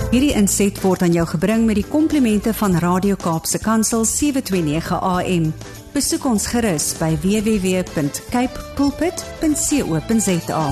Hierdie inset word aan jou gebring met die komplimente van Radio Kaapse Kansel 729 AM. Besoek ons gerus by www.capepulpit.co.za.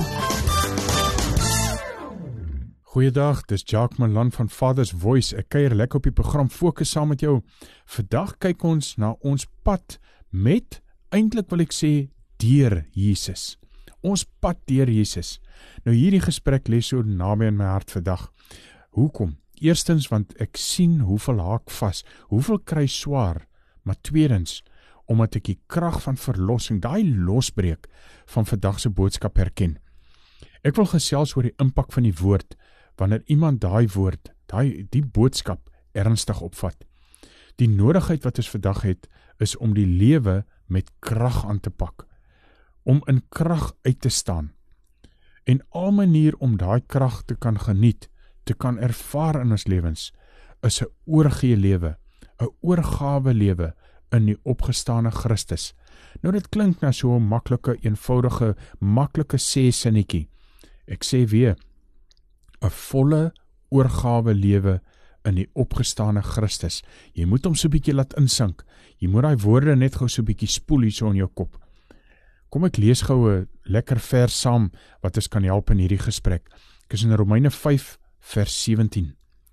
Goeiedag, dis Jacques Malan van Father's Voice. Ek kuier lekker op die program Fokus saam met jou. Vandag kyk ons na ons pad met, eintlik wil ek sê, deur Jesus. Ons pad deur Jesus. Nou hierdie gesprek lê so naby in my hart vandag. Hoekom? Eerstens, want ek sien hoeveel haak vas, hoeveel kry swaar, maar tweedens, omdat ek die krag van verlossing, daai losbreek van vandag se boodskap herken. Ek wil gesels oor die impak van die woord, wanneer iemand daai woord, die boodskap ernstig opvat. Die nodigheid wat ons vandag het, is om die lewe met krag aan te pak, om in krag uit te staan, en al manier om daai krag te kan geniet, te kan ervaar in ons lewens, is 'n oorgee lewe, 'n oorgawe lewe in die opgestane Christus. Nou dit klink na so 'n maklike, eenvoudige, maklike sê-sinnetjie. Ek sê weer, 'n volle oorgawe lewe in die opgestane Christus. Jy moet hom so 'n bietjie laat insink. Jy moet daai woorde net gou so 'n bietjie spoel hier so in jou kop. Kom ek lees gou 'n lekker vers saam wat ons kan help in hierdie gesprek. Ek is in Romeine 5 vers 17.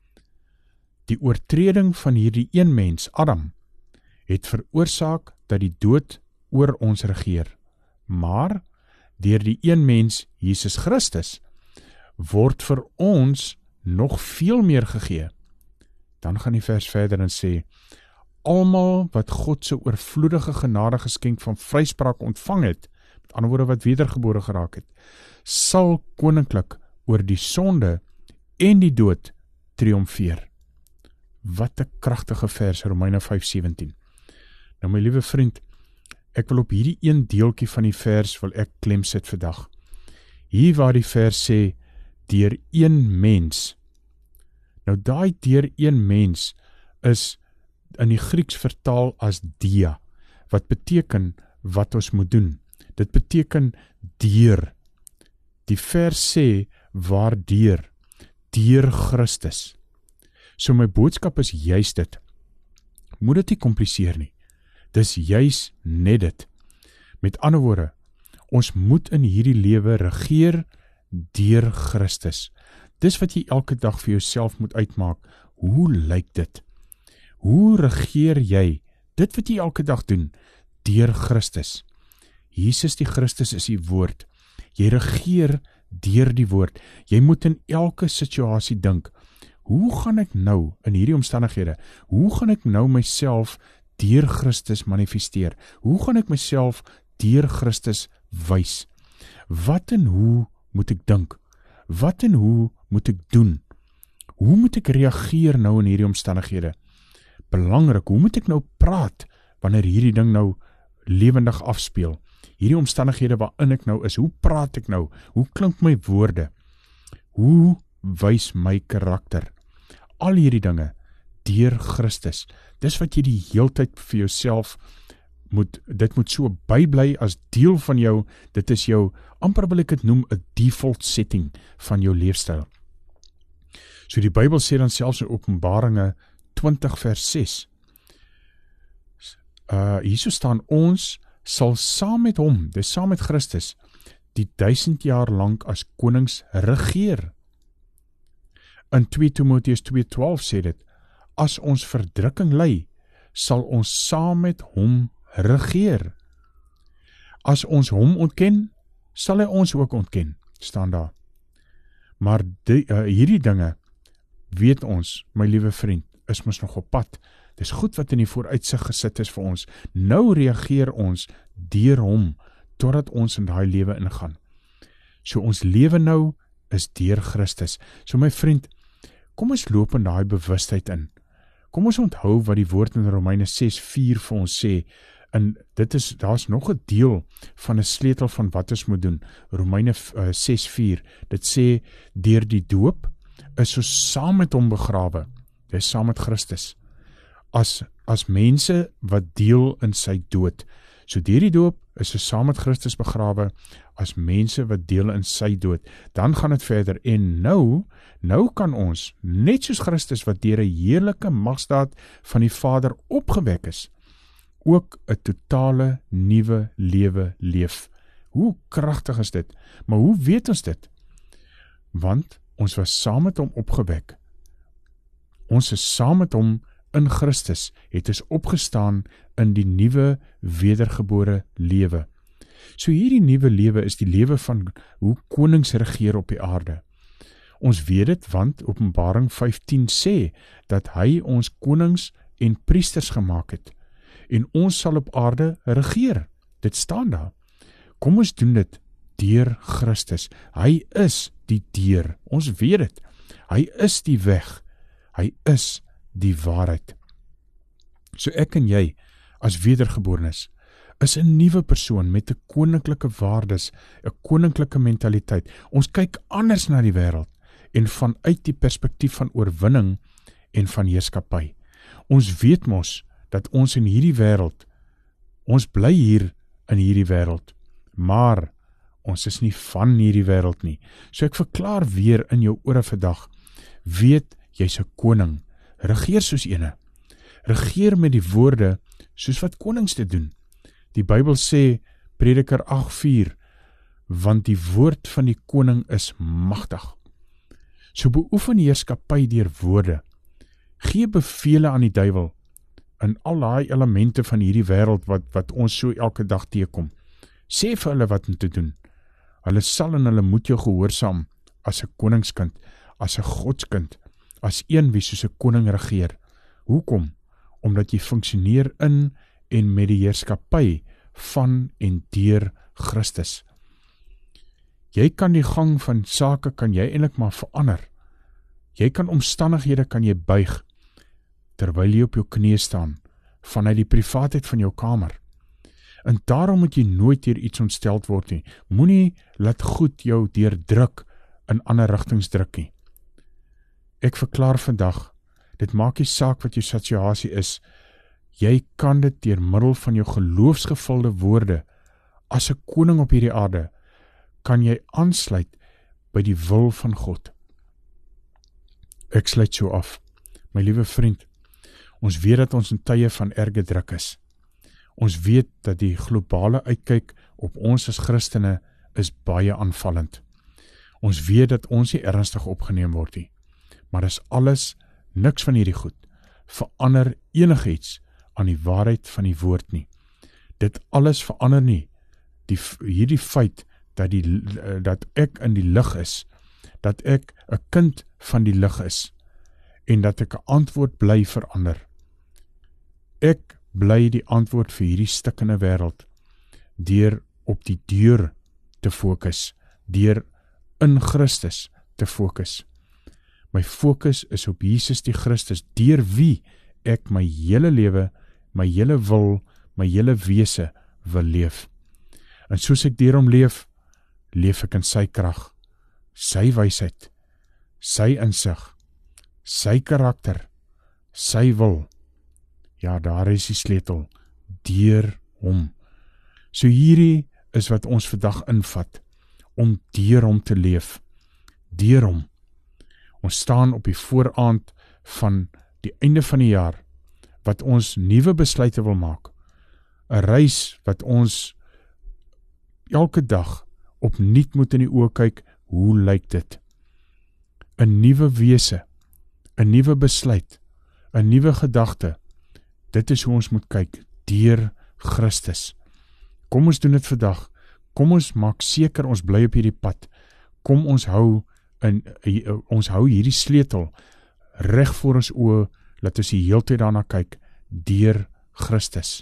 Die oortreding van hierdie een mens, Adam, het veroorsaak dat die dood oor ons regeer. Maar deur die een mens, Jesus Christus, word vir ons nog veel meer gegee. Dan gaan die vers verder en sê, almal wat God se oorvloedige genade geskenk van vryspraak ontvang het, met ander woorde wat wedergebore geraak het, sal koninklik oor die sonde en die dood triomfeer. Wat 'n kragtige vers, Romeine 5:17. Nou my liewe vriend, ek wil op hierdie een deeltjie van die vers wil ek klem sit vandag. Hier waar die vers sê, deur een mens. Nou daai deur een mens is in die Grieks vertaal as dia, wat beteken wat ons moet doen. Dit beteken deur. Die vers sê waardeur, deur Christus. So my boodskap is juis dit. Moet dit nie kompliseer nie. Dis juis net dit. Met ander woorde, ons moet in hierdie lewe regeer deur Christus. Dis wat jy elke dag vir jouself moet uitmaak. Hoe lyk dit? Hoe regeer jy dit wat jy elke dag doen? Deur Christus. Jesus die Christus is die woord. Jy regeer deur die woord. Jy moet in elke situasie dink, hoe gaan ek nou in hierdie omstandighede, hoe gaan ek nou myself deur Christus manifesteer? Hoe gaan ek myself deur Christus wys? Wat en hoe moet ek dink? Wat en hoe moet ek doen? Hoe moet ek reageer nou in hierdie omstandighede? Belangrik, hoe moet ek nou praat wanneer hierdie ding nou lewendig afspeel? Hierdie omstandighede waarin ek nou is, hoe praat ek nou? Hoe klink my woorde? Hoe wys my karakter? Al hierdie dinge, deur Christus. Dis wat jy die heeltyd vir jouself dit moet so bybly as deel van jou, dit is jou, amper wil ek het noem, 'n default setting van jou leefstyl. So die Bybel sê dan selfs in Openbaringe 20 vers 6, hier so staan, ons sal saam met hom, dis saam met Christus, die 1000 jaar lang as konings regeer. In 2 Timoteus 2:12 sê dit, as ons verdrukking ly, sal ons saam met hom regeer. As ons hom ontken, sal hy ons ook ontken, staan daar. Maar hierdie dinge, weet ons, my liewe vriend, is ons nog op pad. Dis goed wat in die vooruitsig gesit is vir ons. Nou reageer ons deur hom, totdat ons in daai lewe ingaan. So ons lewe nou is deur Christus. So my vriend, kom ons loop in daai bewustheid in. Kom ons onthou wat die woord in Romeine 6:4 vir ons sê, en daar's nog 'n deel van 'n sleutel van wat ons moet doen. Romeine 6:4, dit sê, deur die doop is ons saam met hom begrawe. Dit is saam met Christus. As mense wat deel in sy dood. So deur die doop is ons saam met Christus begrawe. as mense wat deel in sy dood. Dan gaan dit verder, en nou kan ons, net soos Christus wat deur 'n heerlike magsdaad van die Vader opgewek is, ook 'n totale nuwe lewe leef. Hoe kragtig is dit? Maar hoe weet ons dit? Want ons was saam met hom opgewek. Ons is saam met hom in Christus, het ons opgestaan in die nuwe wedergebore lewe. So hierdie nuwe lewe is die lewe van hoe konings regeer op die aarde. Ons weet dit, want Openbaring 15 sê, dat hy ons konings en priesters gemaak het, en ons sal op aarde regeer. Dit staan daar. Kom ons doen dit deur Christus. Hy is die deur. Ons weet dit. Hy is die weg. Hy is die waarheid. So ek en jy, as wedergeborenes, is 'n nuwe persoon met 'n koninklike waardes, 'n koninklike mentaliteit. Ons kyk anders na die wêreld en vanuit die perspektief van oorwinning en van heerskappy. Ons weet mos dat ons in hierdie wêreld, ons bly hier in hierdie wêreld, maar ons is nie van hierdie wêreld nie. So ek verklaar weer in jou ore vandag, weet jy's 'n koning, regeer soos ene. Regeer met die woorde soos wat konings dit doen. Die Bybel sê, Prediker 8:4, want die woord van die koning is magtig. So beoefen heerskappy deur woorde. Gee bevele aan die duiwel in al daai elemente van hierdie wêreld wat ons so elke dag teekom. Sê vir hulle wat om te doen. Hulle sal en hulle moet jou gehoorsaam as 'n koningskind, as 'n godskind, as een wie soos 'n koning regeer. Hoekom? Omdat jy funksioneer in en met die heerskappy van en deur Christus. Jy kan die gang van sake kan jy eintlik maar verander. Jy kan omstandighede kan jy buig, terwyl jy op jou knie staan, vanuit die privaatheid van jou kamer. En daarom moet jy nooit deur iets ontsteld word nie. Moenie laat goed jou deurdruk in ander rigtings druk nie. Ek verklaar vandag, dit maak nie saak wat jou situasie is, jy kan dit deur middel van jou geloofsgevulde woorde, as 'n koning op hierdie aarde, kan jy aansluit by die wil van God. Ek sluit so af. My liewe vriend, ons weet dat ons in tye van erge druk is. Ons weet dat die globale uitkyk op ons as Christene is baie aanvallend. Ons weet dat ons nie ernstig opgeneem word nie. Maar is alles, niks van hierdie goed, verander enigiets aan die waarheid van die woord nie. Dit alles verander nie hierdie feit dat ek in die lig is, dat ek 'n kind van die lig is, en dat ek 'n antwoord bly verander. Ek bly die antwoord vir hierdie stikkende wêreld, deur op die deur te fokus, deur in Christus te fokus. My fokus is op Jesus die Christus, deur wie ek my hele lewe, my hele wil, my hele wese wil leef. En soos ek deur hom leef, leef ek in sy krag, sy wysheid, sy insig, sy karakter, sy wil. Ja, daar is die sleutel, deur hom. So hierdie is wat ons vandag invat, om deur hom te leef, deur hom. Ons staan op die vooraand van die einde van die jaar, wat ons nuwe besluite wil maak. 'n reis wat ons elke dag opnuut moet in die oë kyk, hoe lyk dit? 'n nuwe wese, 'n nuwe besluit, 'n nuwe gedagte. Dit is hoe ons moet kyk, deur Christus. Kom ons doen dit vandag. Kom ons maak seker ons bly op hierdie pad. Kom ons hou hierdie sleutel reg voor ons oë, laat ons die heeltyd daarna kyk, deur Christus.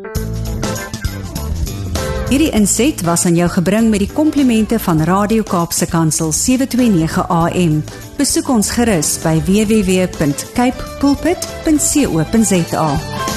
Hierdie inset was aan jou gebring met die komplimente van Radio Kaapse Kansel 729 AM. Besoek ons gerus by www.cape pulpit.co.za.